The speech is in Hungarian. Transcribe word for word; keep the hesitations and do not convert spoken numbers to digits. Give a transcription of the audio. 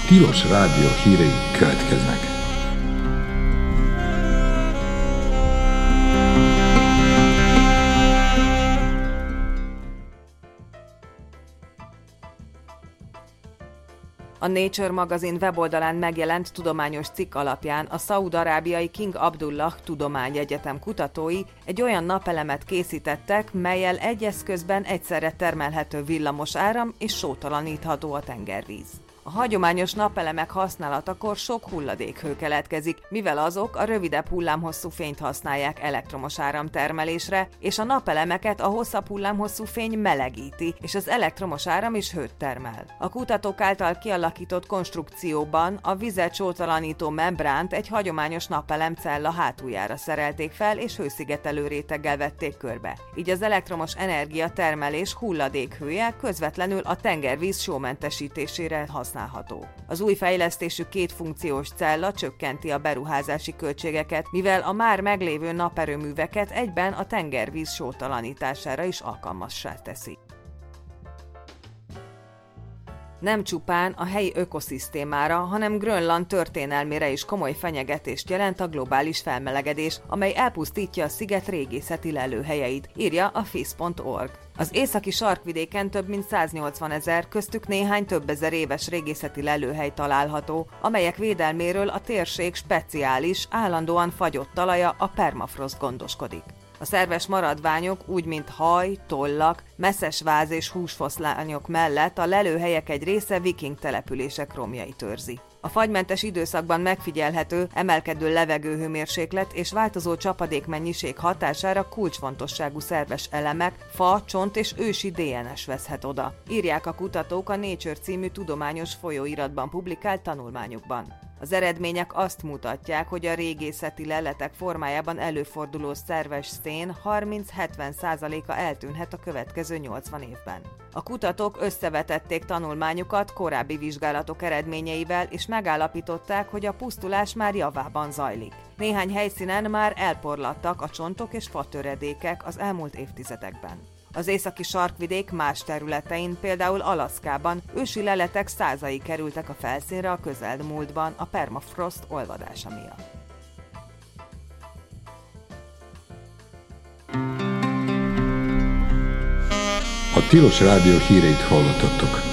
Tilos Rádió hírei következnek. A Nature magazin weboldalán megjelent tudományos cikk alapján a szaúd-arábiai King Abdullah Tudományegyetem kutatói egy olyan napelemet készítettek, mellyel egy eszközben egyszerre termelhető villamos áram és sótalanítható a tengervíz. A hagyományos napelemek használatakor sok hulladékhő keletkezik, mivel azok a rövidebb hullámhosszú fényt használják elektromos áramtermelésre, és a napelemeket a hosszabb hullámhosszú fény melegíti, és az elektromos áram is hőt termel. A kutatók által kialakított konstrukcióban a vizet sótalanító membránt egy hagyományos napelemcella hátuljára szerelték fel, és hőszigetelő réteggel vették körbe. Így az elektromos energia termelés hulladékhője közvetlenül a tengervíz sómentesítésére használható. Az új fejlesztésű kétfunkciós cella csökkenti a beruházási költségeket, mivel a már meglévő naperőműveket egyben a tengervíz sótalanítására is alkalmassá teszi. Nem csupán a helyi ökoszisztémára, hanem Grönland történelmére is komoly fenyegetést jelent a globális felmelegedés, amely elpusztítja a sziget régészeti lelőhelyeit, írja a F I S pont org. Az északi sarkvidéken több mint száznyolcvan ezer, köztük néhány több ezer éves régészeti lelőhely található, amelyek védelméről a térség speciális, állandóan fagyott talaja, a permafrost gondoskodik. A szerves maradványok, úgy mint haj, tollak, messzesváz és húsfoszlányok mellett a lelőhelyek egy része viking települések romjait őrzi. A fagymentes időszakban megfigyelhető emelkedő levegőhőmérséklet és változó csapadékmennyiség hatására kulcsfontosságú szerves elemek, fa, csont és ősi dé en es veszhet oda, írják a kutatók a Nature című tudományos folyóiratban publikált tanulmányukban. Az eredmények azt mutatják, hogy a régészeti leletek formájában előforduló szerves szén harminc-hetven százaléka eltűnhet a következő nyolcvan évben. A kutatók összevetették tanulmányukat korábbi vizsgálatok eredményeivel, és megállapították, hogy a pusztulás már javában zajlik. Néhány helyszínen már elporladtak a csontok és fatöredékek az elmúlt évtizedekben. Az északi sarkvidék más területein, például Alaszkában ősi leletek százai kerültek a felszínre a közelmúltban a permafrost olvadása miatt. A Tilos Rádió híreit hallottattok.